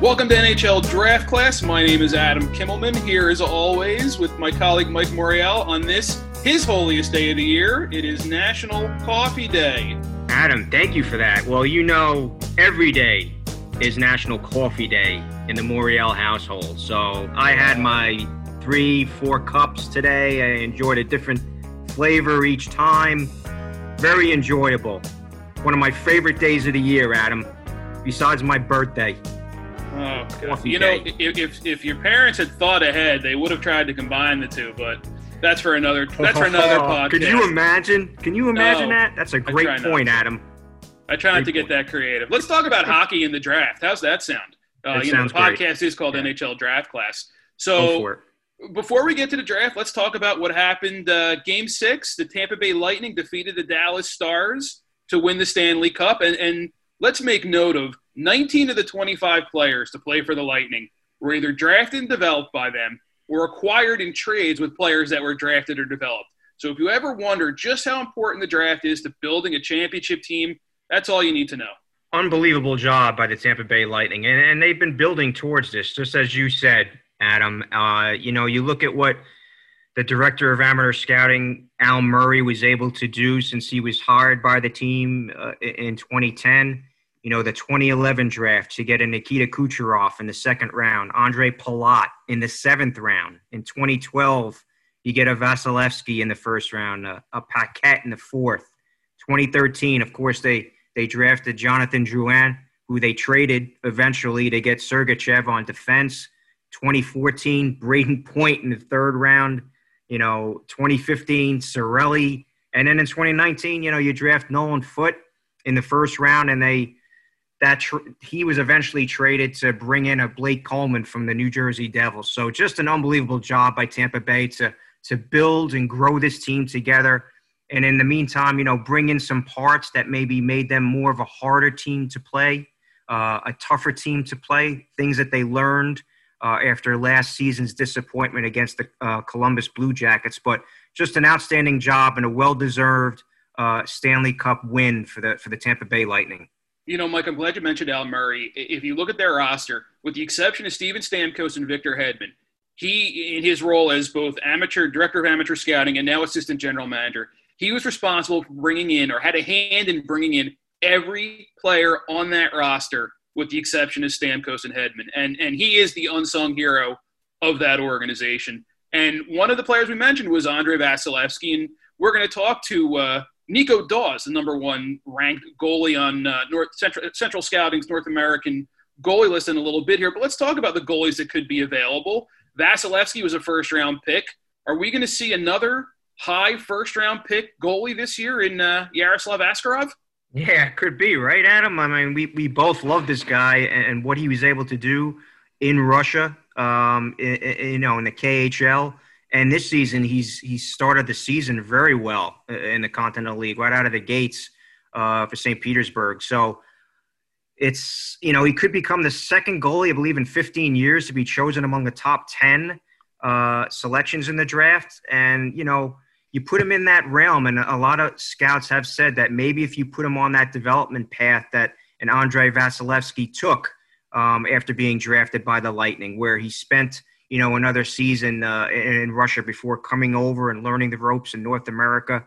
Welcome to NHL Draft Class. My name is Adam Kimmelman, here as always with my colleague Mike Morial on this, his holiest day of the year. It is National Coffee Day. Adam, thank you for that. Well, you know, every day is National Coffee Day in the Morial household. So I had my 3-4 cups today. I enjoyed a different flavor each time. Very enjoyable. One of my favorite days of the year, Adam, besides my birthday. Oh, God. You know, if your parents had thought ahead, they would have tried to combine the two, but that's for another podcast. Could you imagine? Can you imagine that? That's a great point, Adam. I try not to get that creative. Let's talk about hockey in the draft. How's that sound? The podcast is called NHL Draft Class. So before we get to the draft, let's talk about what happened. Game 6, the Tampa Bay Lightning defeated the Dallas Stars to win the Stanley Cup. And let's make note of 19 of the 25 players to play for the Lightning were either drafted and developed by them or acquired in trades with players that were drafted or developed. So if you ever wonder just how important the draft is to building a championship team, that's all you need to know. Unbelievable job by the Tampa Bay Lightning. And they've been building towards this, just as you said, Adam. You look at what the director of amateur scouting, Al Murray, was able to do since he was hired by the team in 2010. You know, the 2011 draft to get a Nikita Kucherov in the second round, Andre Palat in the seventh round. In 2012, you get a Vasilevsky in the first round, a Paquette in the fourth. 2013, of course, they drafted Jonathan Drouin, who they traded eventually to get Sergachev on defense. 2014, Braden Point in the third round. 2015, Cirelli. And then in 2019, you draft Nolan Foote in the first round, and he was eventually traded to bring in a Blake Coleman from the New Jersey Devils. So just an unbelievable job by Tampa Bay to build and grow this team together. And in the meantime, bring in some parts that maybe made them more of a harder team to play, a tougher team to play, things that they learned after last season's disappointment against the Columbus Blue Jackets. But just an outstanding job and a well-deserved Stanley Cup win for the Tampa Bay Lightning. Mike, I'm glad you mentioned Al Murray. If you look at their roster, with the exception of Steven Stamkos and Victor Hedman, he, in his role as both director of amateur scouting and now assistant general manager, he was responsible for bringing in, or had a hand in bringing in, every player on that roster with the exception of Stamkos and Hedman. And he is the unsung hero of that organization. And one of the players we mentioned was Andre Vasilevsky, and we're going to talk to Nico Daws, the number one ranked goalie on Central Scouting's North American goalie list in a little bit here. But let's talk about the goalies that could be available. Vasilevsky was a first-round pick. Are we going to see another high first-round pick goalie this year in Yaroslav Askarov? Yeah, it could be, right, Adam? I mean, we both love this guy and what he was able to do in Russia, in the KHL. And this season, he started the season very well in the Continental League, right out of the gates for St. Petersburg. So it's, he could become the second goalie, I believe, in 15 years to be chosen among the top 10 selections in the draft. And, you put him in that realm, and a lot of scouts have said that maybe if you put him on that development path that an Andre Vasilevsky took after being drafted by the Lightning, where he spent – another season in Russia before coming over and learning the ropes in North America,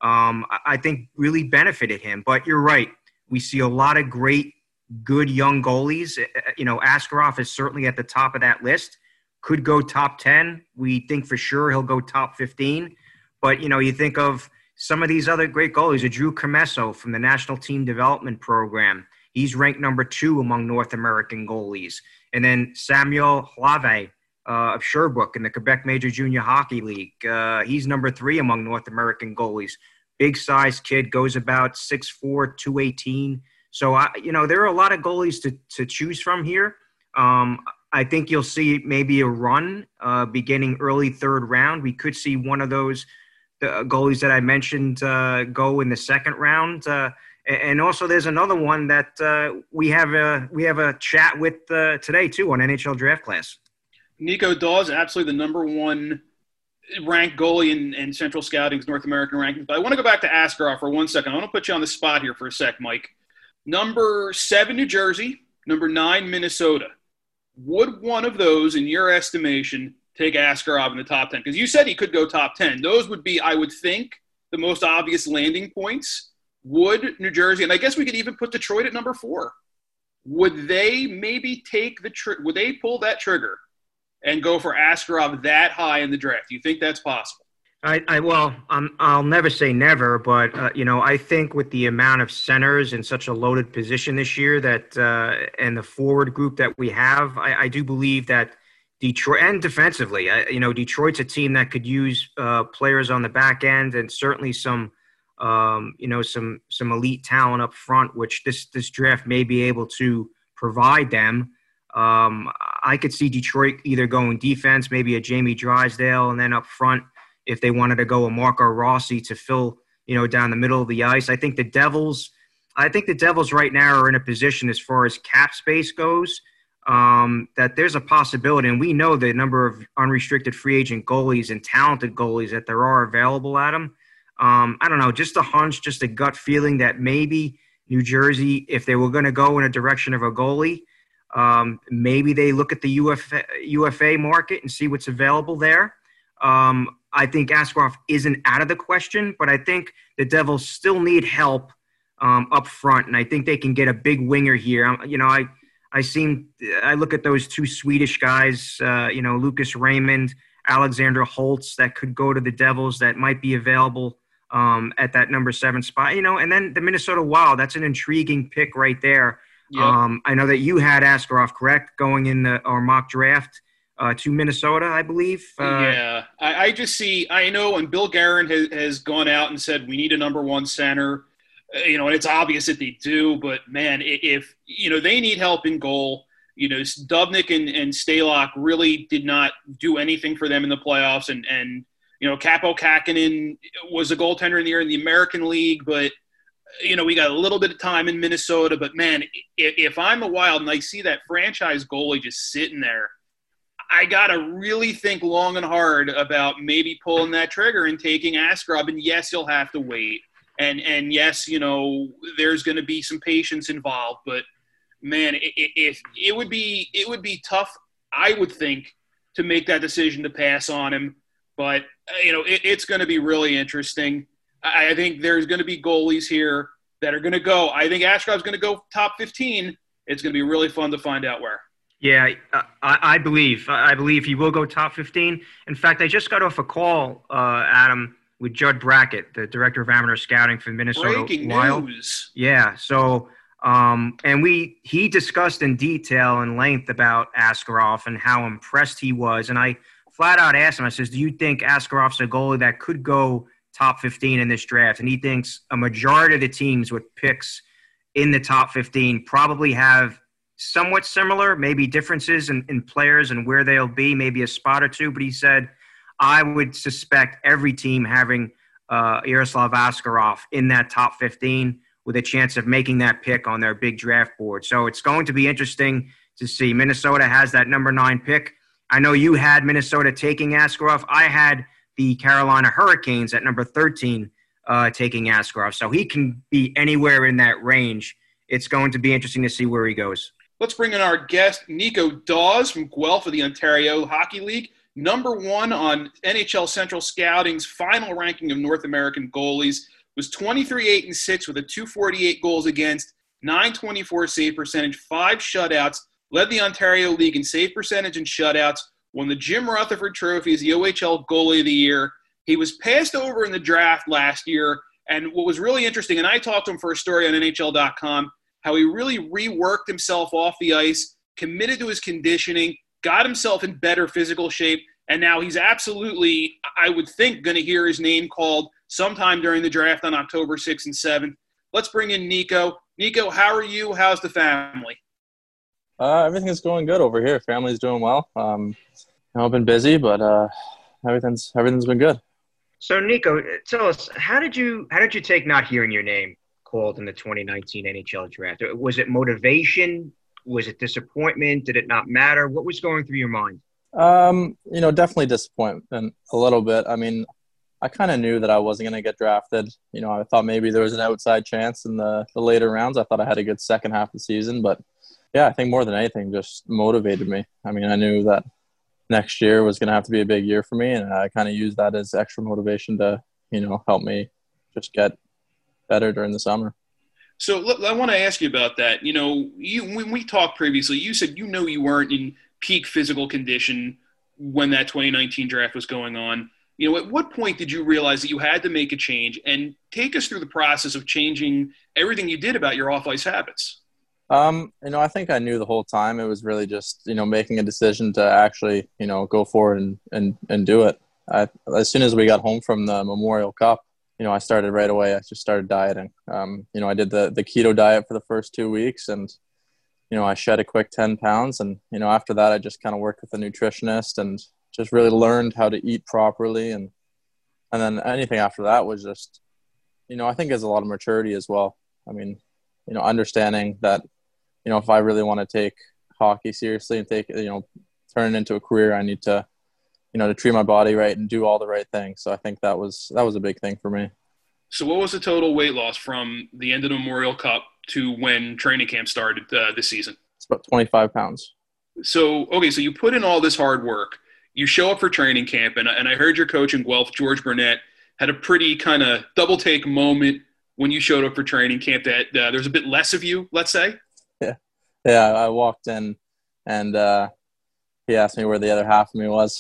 I think really benefited him. But you're right. We see a lot of great, good young goalies. Askarov is certainly at the top of that list. Could go top 10. We think for sure he'll go top 15. But, you think of some of these other great goalies, Drew Commesso from the National Team Development Program. He's ranked number 2 among North American goalies. And then Samuel Hlave, of Sherbrooke in the Quebec Major Junior Hockey League. He's number 3 among North American goalies. Big-sized kid, goes about 6'4", 218. So, there are a lot of goalies to choose from here. I think you'll see maybe a run beginning early third round. We could see one of those goalies that I mentioned go in the second round. And also there's another one that we have a chat with today, too, on NHL Draft Class. Nico Daws, absolutely the number one ranked goalie in Central Scouting's North American rankings. But I want to go back to Askarov for 1 second. I want to put you on the spot here for a sec, Mike. Number 7, New Jersey. Number 9, Minnesota. Would one of those, in your estimation, take Askarov in the top 10? Because you said he could go top 10. Those would be, I would think, the most obvious landing points. Would New Jersey, and I guess we could even put Detroit at number 4, would they maybe would they pull that trigger and go for Askarov that high in the draft? Do you think that's possible? I'll never say never, but I think with the amount of centers in such a loaded position this year that and the forward group that we have, I do believe that Detroit, and defensively, Detroit's a team that could use players on the back end and certainly some elite talent up front, which this draft may be able to provide them. I could see Detroit either going defense, maybe a Jamie Drysdale, and then up front, if they wanted to go a Marco Rossi to fill, down the middle of the ice. I think the Devils right now are in a position as far as cap space goes, that there's a possibility, and we know the number of unrestricted free agent goalies and talented goalies that there are available at them. I don't know, just a hunch, just a gut feeling that maybe New Jersey, if they were going to go in a direction of a goalie, maybe they look at the UFA market and see what's available there. I think Askarov isn't out of the question, but I think the Devils still need help up front, and I think they can get a big winger here. I look at those two Swedish guys, Lucas Raymond, Alexander Holtz, that could go to the Devils, that might be available at that number 7 spot. And then the Minnesota Wild, that's an intriguing pick right there. Yep. I know that you had Askarov, correct, going in our mock draft to Minnesota, I believe. Yeah, I just see – I know, and Bill Guerin has gone out and said we need a number 1 center, and it's obvious that they do, but, man, if they need help in goal. Dubnyk and Stalock really did not do anything for them in the playoffs, and Kaapo Kähkönen was a goaltender in the year in the American League, but we got a little bit of time in Minnesota. But, man, if I'm the Wild and I see that franchise goalie just sitting there, I got to really think long and hard about maybe pulling that trigger and taking Askarov. And, yes, you'll have to wait. And yes, there's going to be some patience involved. But, man, it would be tough, I would think, to make that decision to pass on him. But, it's going to be really interesting. I think there's going to be goalies here that are going to go. I think Askarov's going to go top 15. It's going to be really fun to find out where. Yeah, I believe he will go top 15. In fact, I just got off a call, Adam, with Judd Brackett, the director of amateur scouting for Minnesota Breaking Wild. News. Yeah, so he discussed in detail and length about Askarov and how impressed he was. And I flat out asked him, I says, do you think Askarov's a goalie that could go top 15 in this draft? And he thinks a majority of the teams with picks in the top 15 probably have somewhat similar, maybe differences in players and where they'll be, maybe a spot or two. But he said, I would suspect every team having Yaroslav Askarov in that top 15 with a chance of making that pick on their big draft board. So it's going to be interesting to see. Minnesota has that number 9 pick. I know you had Minnesota taking Askarov. I had the Carolina Hurricanes at number 13 taking Askarov. So he can be anywhere in that range. It's going to be interesting to see where he goes. Let's bring in our guest, Nico Dawes from Guelph of the Ontario Hockey League. Number 1 on NHL Central Scouting's final ranking of North American goalies, was 23-8-6 with a .248 goals against, .924 save percentage, 5 shutouts, led the Ontario League in save percentage and shutouts, won the Jim Rutherford Trophy as the OHL Goalie of the Year. He was passed over in the draft last year, and what was really interesting, and I talked to him for a story on NHL.com, how he really reworked himself off the ice, committed to his conditioning, got himself in better physical shape, and now he's absolutely, I would think, going to hear his name called sometime during the draft on October 6th and 7th. Let's bring in Nico. Nico, how are you? How's the family? Everything is going good over here. Family's doing well. I've been busy, but everything's been good. So, Nico, tell us, how did you take not hearing your name called in the 2019 NHL draft? Was it motivation? Was it disappointment? Did it not matter? What was going through your mind? Definitely disappointment a little bit. I mean, I kind of knew that I wasn't going to get drafted. I thought maybe there was an outside chance in the later rounds. I thought I had a good second half of the season, but Yeah, I think more than anything, just motivated me. I mean, I knew that next year was going to have to be a big year for me, and I kind of used that as extra motivation to, help me just get better during the summer. So I want to ask you about that. When we talked previously, you said you weren't in peak physical condition when that 2019 draft was going on. At what point did you realize that you had to make a change, and take us through the process of changing everything you did about your off-ice habits? I think I knew the whole time. It was really just, making a decision to actually, go forward and do it. As soon as we got home from the Memorial Cup, I started right away. I just started dieting. I did the keto diet for the first 2 weeks, and, I shed a quick 10 pounds. And, after that, I just kind of worked with a nutritionist and just really learned how to eat properly. And then anything after that was just, I think there's a lot of maturity as well. I mean, understanding that, if I really want to take hockey seriously and turn it into a career, I need to, to treat my body right and do all the right things. So I think that was a big thing for me. So what was the total weight loss from the end of the Memorial Cup to when training camp started this season? It's about 25 pounds. So you put in all this hard work. You show up for training camp, and I heard your coach in Guelph, George Burnett, had a pretty kind of double take moment when you showed up for training camp that there's a bit less of you, let's say. Yeah, I walked in, and he asked me where the other half of me was.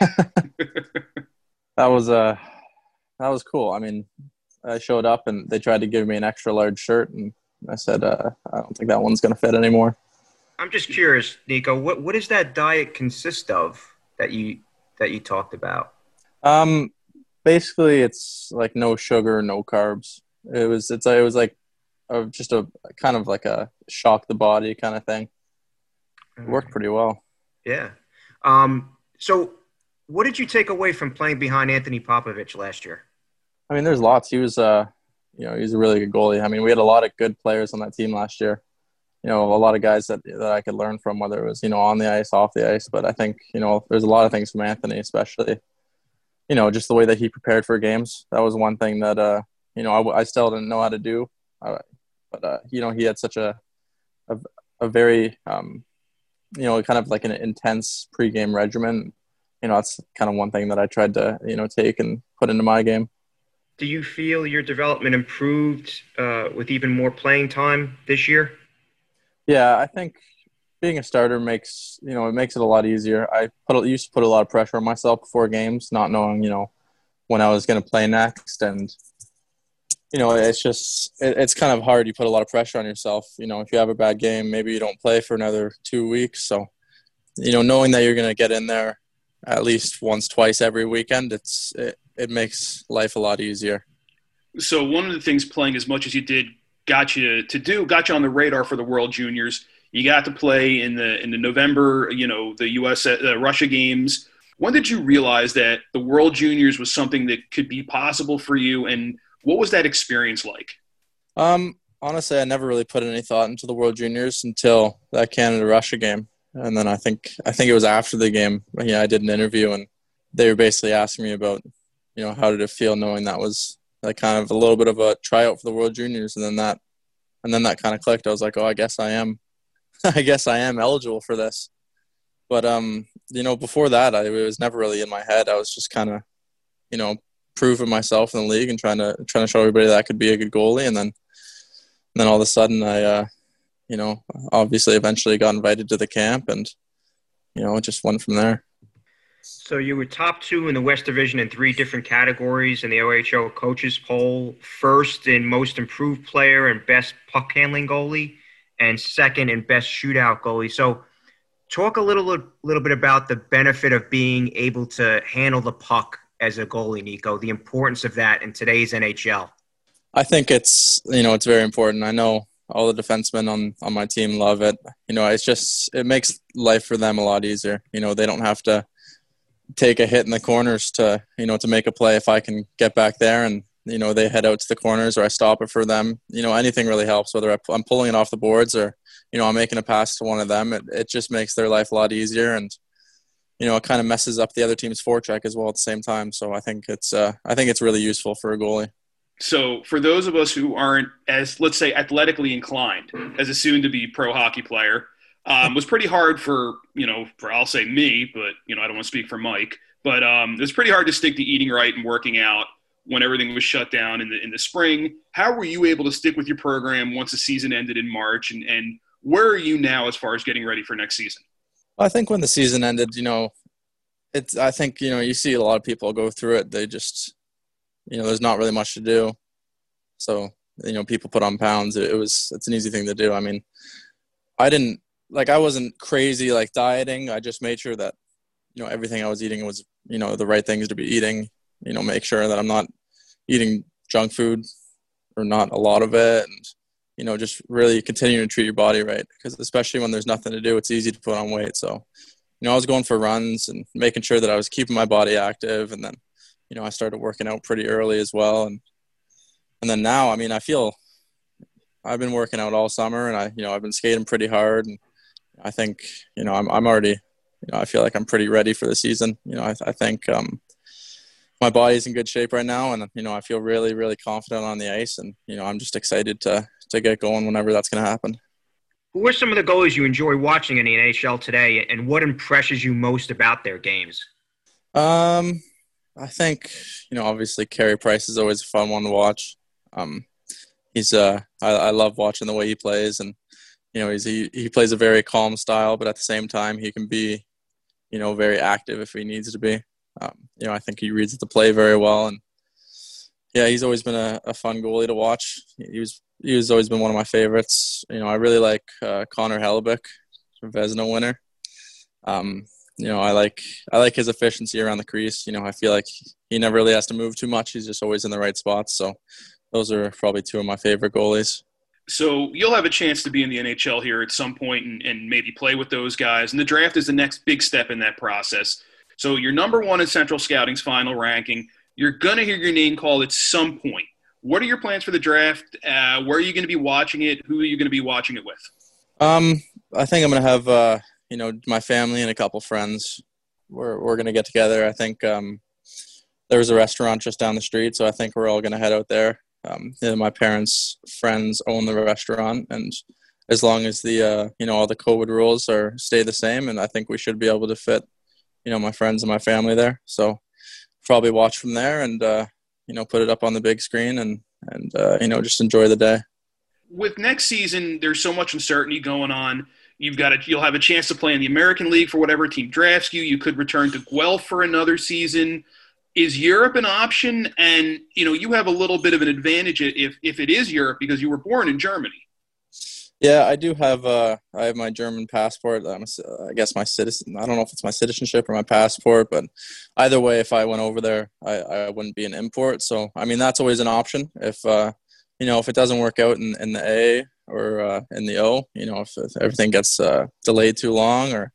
That was cool. I mean, I showed up, and they tried to give me an extra large shirt, and I said, I don't think that one's going to fit anymore. I'm just curious, Nico, what does that diet consist of that you talked about? Basically, it's like no sugar, no carbs. It was like just a kind of like a shock the body kind of thing. It worked pretty well. Yeah. So what did you take away from playing behind Anthony Popovich last year? I mean, there's lots. He was, he's a really good goalie. I mean, we had a lot of good players on that team last year. A lot of guys that I could learn from, whether it was, on the ice, off the ice. But I think, there's a lot of things from Anthony, especially, just the way that he prepared for games. That was one thing that, I still didn't know how to do. But he had such a very, kind of like an intense pregame regimen. That's kind of one thing that I tried to, take and put into my game. Do you feel your development improved with even more playing time this year? Yeah, I think being a starter makes it a lot easier. I used to put a lot of pressure on myself before games, not knowing, when I was going to play next. And, it's kind of hard. You put a lot of pressure on yourself. If you have a bad game, maybe you don't play for another 2 weeks. So, knowing that you're going to get in there at least once, twice every weekend, it makes life a lot easier. So one of the things playing as much as you did got you on the radar for the World Juniors. You got to play in the November, the U.S. Russia games. When did you realize that the World Juniors was something that could be possible for you, and what was that experience like? Honestly, I never really put any thought into the World Juniors until that Canada-Russia game. And then I think it was after the game, I did an interview, and they were basically asking me about, how did it feel knowing that was like kind of a little bit of a tryout for the World Juniors. And then that kind of clicked. I was like, oh, I guess I am eligible for this. But, before that, it was never really in my head. I was just kind of, proving myself in the league and trying to show everybody that I could be a good goalie. And then all of a sudden I, obviously eventually got invited to the camp, and, it just went from there. So you were top 2 in the West Division in 3 different categories in the OHL coaches poll: first in most improved player and best puck handling goalie, and second in best shootout goalie. So talk a little bit about the benefit of being able to handle the puck as a goalie, Nico, the importance of that in today's NHL. I think it's very important. I know all the defensemen on my team love it. It makes life for them a lot easier. They don't have to take a hit in the corners to make a play. If I can get back there and, they head out to the corners, or I stop it for them, anything really helps, whether I'm pulling it off the boards or, I'm making a pass to one of them. It just makes their life a lot easier. And, it kind of messes up the other team's forecheck as well at the same time. So I think it's really useful for a goalie. So for those of us who aren't as, let's say, athletically inclined as a soon-to-be pro hockey player, Was pretty hard for I'll say me, but I don't want to speak for Mike. But it was pretty hard to stick to eating right and working out when everything was shut down in the spring. How were you able to stick with your program once the season ended in March? And where are you now as far as getting ready for next season? I think when the season ended, I think, you see a lot of people go through it. They just, there's not really much to do. So, people put on pounds. It's an easy thing to do. I mean, I wasn't crazy like dieting. I just made sure that, everything I was eating was, the right things to be eating, make sure that I'm not eating junk food or not a lot of it. And, just really continue to treat your body right. Because especially when there's nothing to do, it's easy to put on weight. So, I was going for runs and making sure that I was keeping my body active. And then, I started working out pretty early as well. And then now, I mean, I feel I've been working out all summer, and I've been skating pretty hard. And I think, I'm already, I feel like I'm pretty ready for the season. I think my body's in good shape right now, and, I feel really, really confident on the ice. And, I'm just excited to get going whenever that's going to happen. Who are some of the goalies you enjoy watching in the NHL today, and what impresses you most about their games? I think, obviously Carey Price is always a fun one to watch. I love watching the way he plays, and, he plays a very calm style, but at the same time, he can be, very active if he needs to be. I think he reads the play very well, and yeah, he's always been a fun goalie to watch. He's always been one of my favorites. I really like Connor Hellebuyck, Vezina winner. I like his efficiency around the crease. I feel like he never really has to move too much. He's just always in the right spots. So those are probably two of my favorite goalies. So you'll have a chance to be in the NHL here at some point and maybe play with those guys. And the draft is the next big step in that process. So you're number one in Central Scouting's final ranking. You're going to hear your name called at some point. What are your plans for the draft? Where are you going to be watching it? Who are you going to be watching it with? I think I'm going to have, my family and a couple friends. We're going to get together. I think there was a restaurant just down the street, so I think we're all going to head out there. My parents' friends own the restaurant, and as long as the all the COVID rules stay the same, and I think we should be able to fit, my friends and my family there. So probably watch from there and put it up on the big screen and just enjoy the day. With next season, there's so much uncertainty going on. You'll have a chance to play in the American League for whatever team drafts you. You could return to Guelph for another season. Is Europe an option? And, you have a little bit of an advantage if it is Europe because you were born in Germany. Yeah, I do have I have my German passport. I guess my citizen. I don't know if it's my citizenship or my passport, but either way, if I went over there, I wouldn't be an import. So, I mean, that's always an option. If if it doesn't work out in the A or in the O, if everything gets delayed too long, or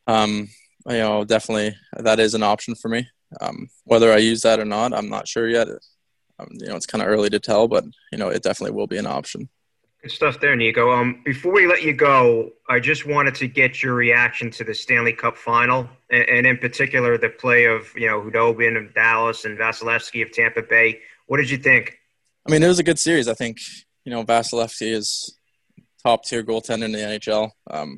definitely that is an option for me. Whether I use that or not, I'm not sure yet. It's kind of early to tell, but it definitely will be an option. Good stuff there, Nico. Before we let you go, I just wanted to get your reaction to the Stanley Cup final, and in particular the play of Khudobin of Dallas and Vasilevsky of Tampa Bay. What did you think? I mean, it was a good series. I think Vasilevsky is top tier goaltender in the NHL.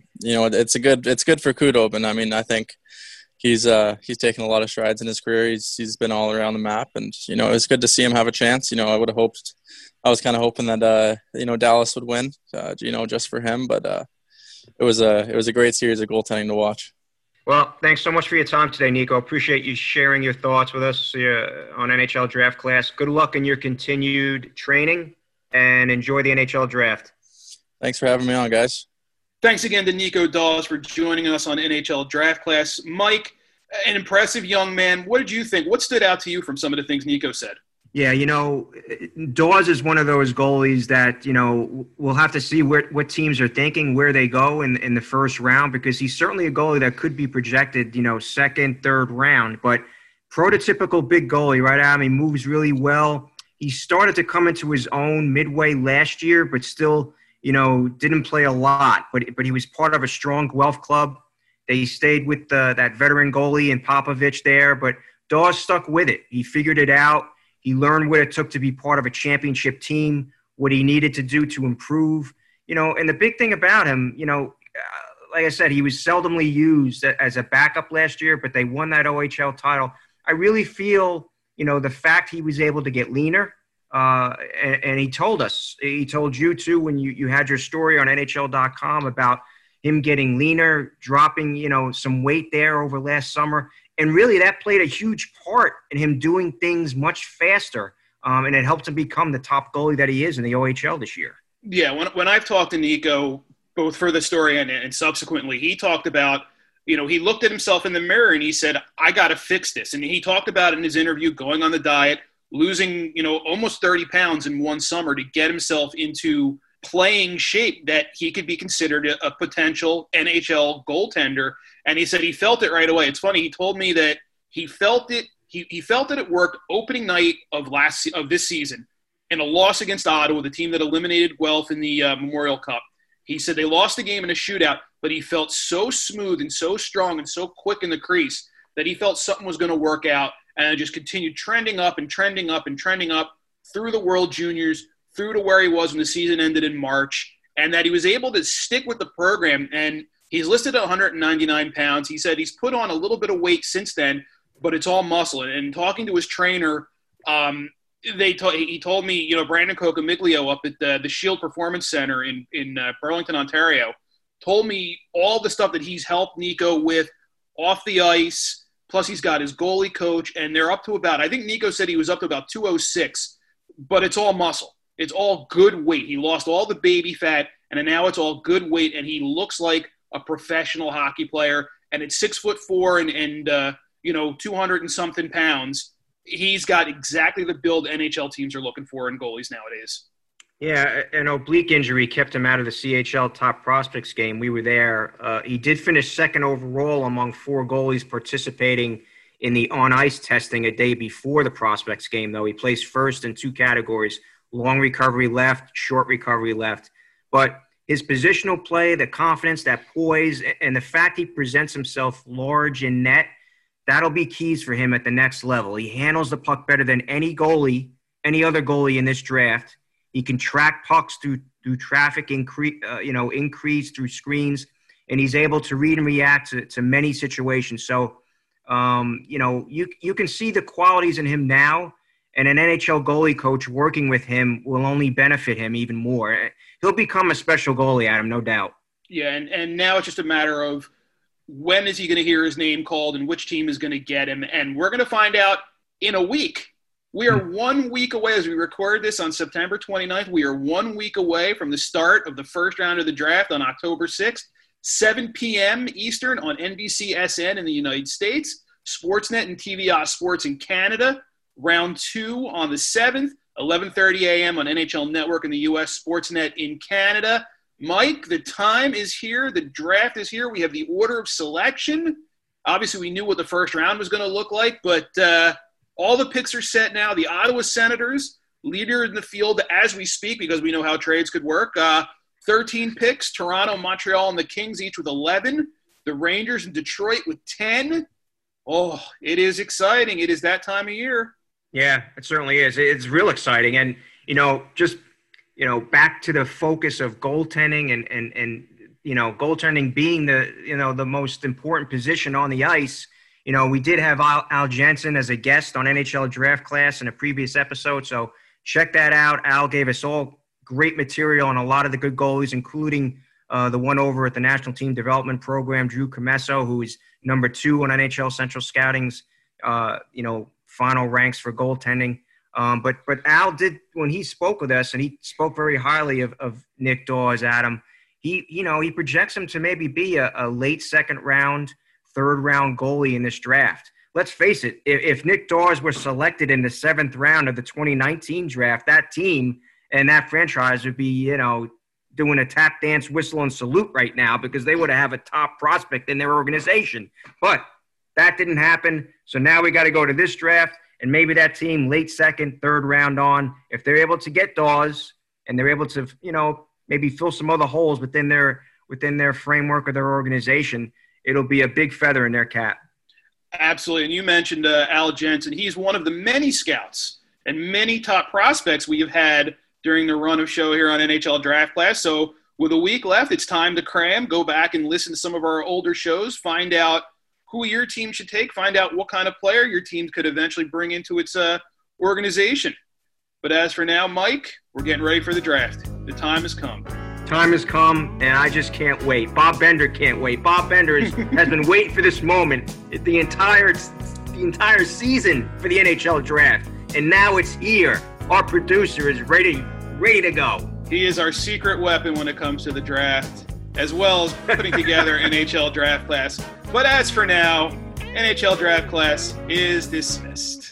It's good for Khudobin. I mean, I think he's taken a lot of strides in his career. He's been all around the map, and it was good to see him have a chance. I was kind of hoping that Dallas would win, just for him. But it was a great series of goaltending to watch. Well, thanks so much for your time today, Nico. Appreciate you sharing your thoughts with us on NHL Draft Class. Good luck in your continued training, and enjoy the NHL Draft. Thanks for having me on, guys. Thanks again to Nico Daws for joining us on NHL Draft Class. Mike, an impressive young man. What did you think? What stood out to you from some of the things Nico said? Yeah, Daws is one of those goalies that, we'll have to see what teams are thinking, where they go in the first round, because he's certainly a goalie that could be projected, second, third round. But prototypical big goalie, right, Adam? He moves really well. He started to come into his own midway last year, but still, didn't play a lot. But he was part of a strong Guelph club. They stayed with that veteran goalie and Popovich there, but Daws stuck with it. He figured it out. He learned what it took to be part of a championship team, what he needed to do to improve. And the big thing about him, like I said, he was seldomly used as a backup last year, but they won that OHL title. I really feel, the fact he was able to get leaner, and he told you too, when you had your story on NHL.com about him getting leaner, dropping, some weight there over last summer. And really that played a huge part in him doing things much faster. And it helped him become the top goalie that he is in the OHL this year. Yeah, when I've talked to Nico, both for the story and subsequently, he talked about, he looked at himself in the mirror and he said, I got to fix this. And he talked about in his interview going on the diet, losing, almost 30 pounds in one summer to get himself into playing shape that he could be considered a potential NHL goaltender. And he said he felt it right away. It's funny. He told me that he felt it. He felt that it worked opening night of this season in a loss against Ottawa, the team that eliminated Guelph in the Memorial Cup. He said they lost the game in a shootout, but he felt so smooth and so strong and so quick in the crease that he felt something was going to work out, and it just continued trending up and trending up and trending up through the World Juniors, through to where he was when the season ended in March, and that he was able to stick with the program. And he's listed at 199 pounds. He said he's put on a little bit of weight since then, but it's all muscle. And talking to his trainer, he told me, Brandon Cocamiglio up at the Shield Performance Center in Burlington, Ontario, told me all the stuff that he's helped Nico with off the ice. Plus he's got his goalie coach, and they're up to I think Nico said he was up to about 206, but it's all muscle. It's all good weight. He lost all the baby fat, and now it's all good weight, and he looks like a professional hockey player. And at 6'4" and 200 and something pounds, he's got exactly the build NHL teams are looking for in goalies nowadays. Yeah, an oblique injury kept him out of the CHL Top Prospects game. We were there. He did finish second overall among 4 goalies participating in the on-ice testing a day before the Prospects game, though. He placed first in 2 categories, long recovery left, short recovery left. But his positional play, the confidence, that poise, and the fact he presents himself large in net, that'll be keys for him at the next level. He handles the puck better than any other goalie in this draft. He can track pucks through traffic increase through screens, and he's able to read and react to many situations. So, you can see the qualities in him now, and an NHL goalie coach working with him will only benefit him even more. He'll become a special goalie, Adam, no doubt. Yeah, and now it's just a matter of when is he going to hear his name called and which team is going to get him, and we're going to find out in a week. We are 1 week away as we record this on September 29th. We are 1 week away from the start of the first round of the draft on October 6th, 7 p.m. Eastern on NBCSN in the United States, Sportsnet and TVA Sports in Canada. Round 2 on the 7th, 11:30 a.m. on NHL Network in the U.S., Sportsnet in Canada. Mike, the time is here. The draft is here. We have the order of selection. Obviously, we knew what the first round was going to look like, but all the picks are set now. The Ottawa Senators, leader in the field as we speak because we know how trades could work. 13 picks, Toronto, Montreal, and the Kings each with 11. The Rangers and Detroit with 10. Oh, it is exciting. It is that time of year. Yeah, it certainly is. It's real exciting. And, back to the focus of goaltending and goaltending being the most important position on the ice. We did have Al Jensen as a guest on NHL Draft Class in a previous episode, so check that out. Al gave us all great material on a lot of the good goalies, including the one over at the National Team Development Program, Drew Comesso, who is number 2 on NHL Central Scouting's, final ranks for goaltending. But Al did, when he spoke with us, and he spoke very highly of Nick Daws, Adam, he projects him to maybe be a late second round, third round goalie in this draft. Let's face it, if Nick Daws were selected in the 7th round of the 2019 draft, that team and that franchise would be, doing a tap dance, whistle, and salute right now because they would have a top prospect in their organization. But that didn't happen. So now we got to go to this draft, and maybe that team late second, third round on, if they're able to get Daws and they're able to, maybe fill some other holes within their framework of their organization, it'll be a big feather in their cap. Absolutely. And you mentioned Al Jensen. He's one of the many scouts and many top prospects we have had during the run of show here on NHL Draft Class. So with a week left, it's time to cram, go back and listen to some of our older shows, find out who your team should take, find out what kind of player your team could eventually bring into its organization. But as for now, Mike, we're getting ready for the draft. The time has come. Time has come, and I just can't wait. Bob Bender can't wait. Bob Bender has been waiting for this moment the entire season for the NHL draft, and now it's here. Our producer is ready to go. He is our secret weapon when it comes to the draft, as well as putting together NHL draft class. But as for now, NHL draft class is dismissed.